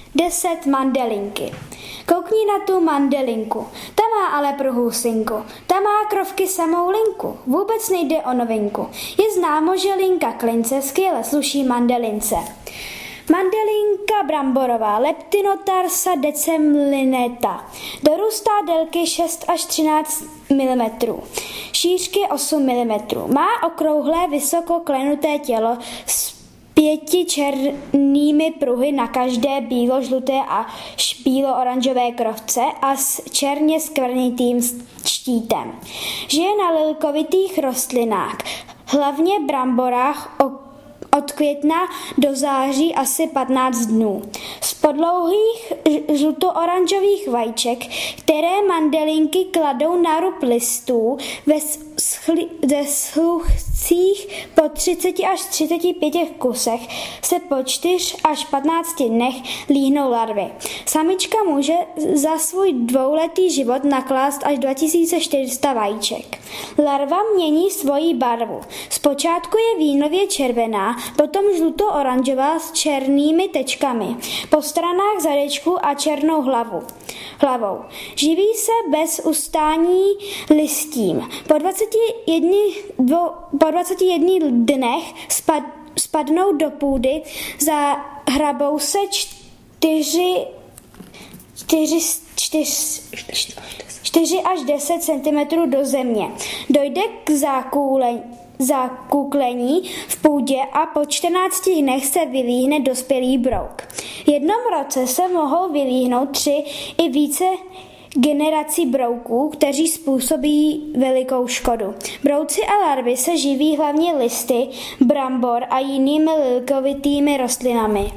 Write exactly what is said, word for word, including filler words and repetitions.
deset mandelinky. Koukni na tu mandelinku, ta má ale prohusinku, ta má krovky samou linku, vůbec nejde o novinku. Je známo, že linka klince skvěle sluší mandelince. Mandelinka bramborová, Leptinotarsa decemlineta, dorůstá délky šest až třináct milimetrů, šířky osm milimetrů, má okrouhlé vysoko klenuté tělo s pěti černými pruhy na každé bílo-žluté a bílo-oranžové krovce a s černě skvrnitým štítem. Žije na lilkovitých rostlinách, hlavně bramborách od května do září asi patnáct dnů. Z podlouhých žluto-oranžových vajíček, které mandelinky kladou na rub listů, ve, schli, ve sluchcích po třicet až třicet pět kusech se po čtyři až patnáct dnech líhnou larvy. Samička může za svůj dvouletý život naklást až dva tisíce čtyři sta vajíček. Larva mění svoji barvu. Zpočátku je vínově červená, potom žluto-oranžová s černými tečkami, po stranách zadečku a černou hlavu, hlavou. Živí se bez ustání listím. Po dvaceti jedné, dvo, po dvaceti jedné dnech spad, spadnou do půdy, zahrabou se čtyři, čtyři, čtyři, čtyři až deset centimetrů do země. Dojde k zákůlení zakuklení v půdě a po čtrnácti dnech se vylíhne dospělý brouk. V jednom roce se mohou vylíhnout tři i více generací brouků, kteří způsobí velikou škodu. Brouci a larvy se živí hlavně listy, brambor a jinými lilkovitými rostlinami.